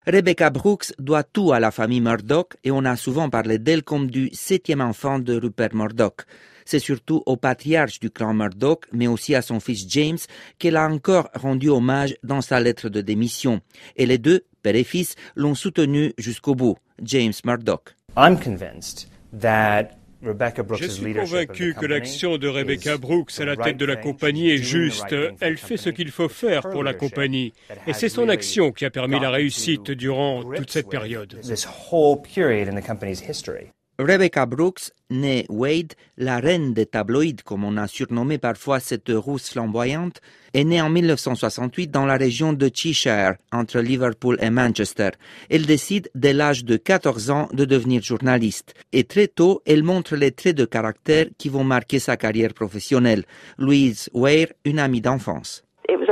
Rebekah Brooks doit tout à la famille Murdoch et on a souvent parlé d'elle comme du 7e enfant de Rupert Murdoch. C'est surtout au patriarche du clan Murdoch, mais aussi à son fils James, qu'elle a encore rendu hommage dans sa lettre de démission. Et les deux, père et fils, l'ont soutenu jusqu'au bout. James Murdoch. Je suis convaincu que l'action de Rebekah Brooks à la tête de la compagnie est juste. Elle fait ce qu'il faut faire pour la compagnie. Et c'est son action qui a permis la réussite durant toute cette période. Rebekah Brooks, née Wade, la reine des tabloïds, comme on a surnommé parfois cette rousse flamboyante, est née en 1968 dans la région de Cheshire, entre Liverpool et Manchester. Elle décide, dès l'âge de 14 ans, de devenir journaliste. Et très tôt, elle montre les traits de caractère qui vont marquer sa carrière professionnelle. Louise Weir, une amie d'enfance.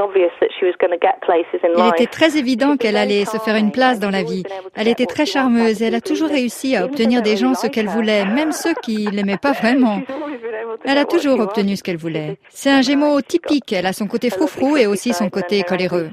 Il était très évident qu'elle allait se faire une place dans la vie. Elle était très charmeuse et elle a toujours réussi à obtenir des gens ce qu'elle voulait, même ceux qui l'aimaient pas vraiment. Elle a toujours obtenu ce qu'elle voulait. C'est un Gémeaux typique. Elle a son côté froufrou et aussi son côté coléreux.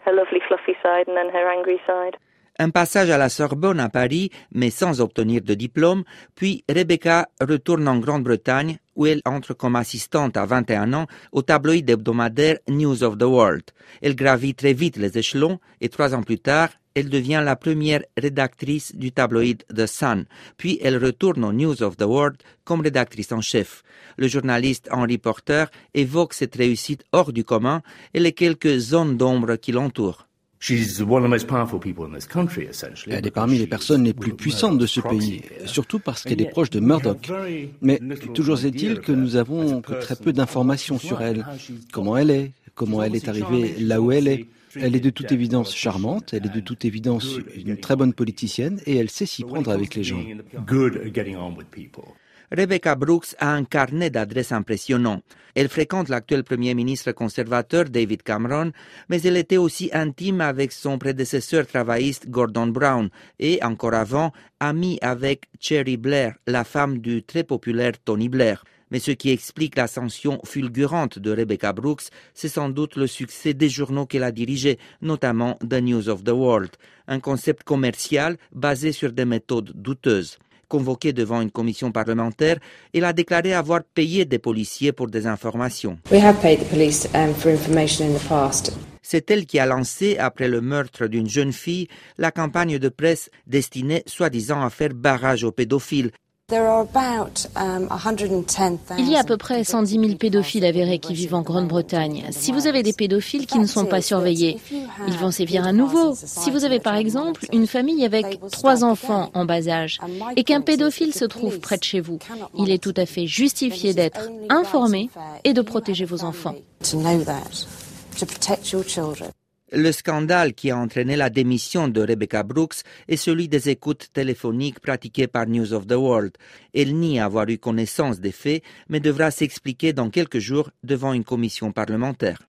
Un passage à la Sorbonne à Paris, mais sans obtenir de diplôme, puis Rebekah retourne en Grande-Bretagne, où elle entre comme assistante à 21 ans au tabloïd hebdomadaire News of the World. Elle gravit très vite les échelons et 3 ans plus tard, elle devient la première rédactrice du tabloïd The Sun. Puis elle retourne au News of the World comme rédactrice en chef. Le journaliste Henry Porter évoque cette réussite hors du commun et les quelques zones d'ombre qui l'entourent. Elle est parmi les personnes les plus puissantes de ce pays, surtout parce qu'elle est proche de Murdoch. Mais toujours est-il que nous avons que très peu d'informations sur elle. Comment elle est arrivée là où elle est. Elle est de toute évidence charmante, elle est de toute évidence une très bonne politicienne et elle sait s'y prendre avec les gens. Rebekah Brooks a un carnet d'adresses impressionnant. Elle fréquente l'actuel premier ministre conservateur David Cameron, mais elle était aussi intime avec son prédécesseur travailliste Gordon Brown et, encore avant, amie avec Cherie Blair, la femme du très populaire Tony Blair. Mais ce qui explique l'ascension fulgurante de Rebekah Brooks, c'est sans doute le succès des journaux qu'elle a dirigés, notamment The News of the World, un concept commercial basé sur des méthodes douteuses. Convoquée devant une commission parlementaire, elle a déclaré avoir payé des policiers pour des informations. C'est elle qui a lancé, après le meurtre d'une jeune fille, la campagne de presse destinée soi-disant à faire barrage aux pédophiles. Il y a à peu près 110 000 pédophiles avérés qui vivent en Grande-Bretagne. Si vous avez des pédophiles qui ne sont pas surveillés, ils vont sévir à nouveau. Si vous avez par exemple une famille avec 3 enfants en bas âge et qu'un pédophile se trouve près de chez vous, il est tout à fait justifié d'être informé et de protéger vos enfants. Le scandale qui a entraîné la démission de Rebekah Brooks est celui des écoutes téléphoniques pratiquées par News of the World. Elle nie avoir eu connaissance des faits, mais devra s'expliquer dans quelques jours devant une commission parlementaire.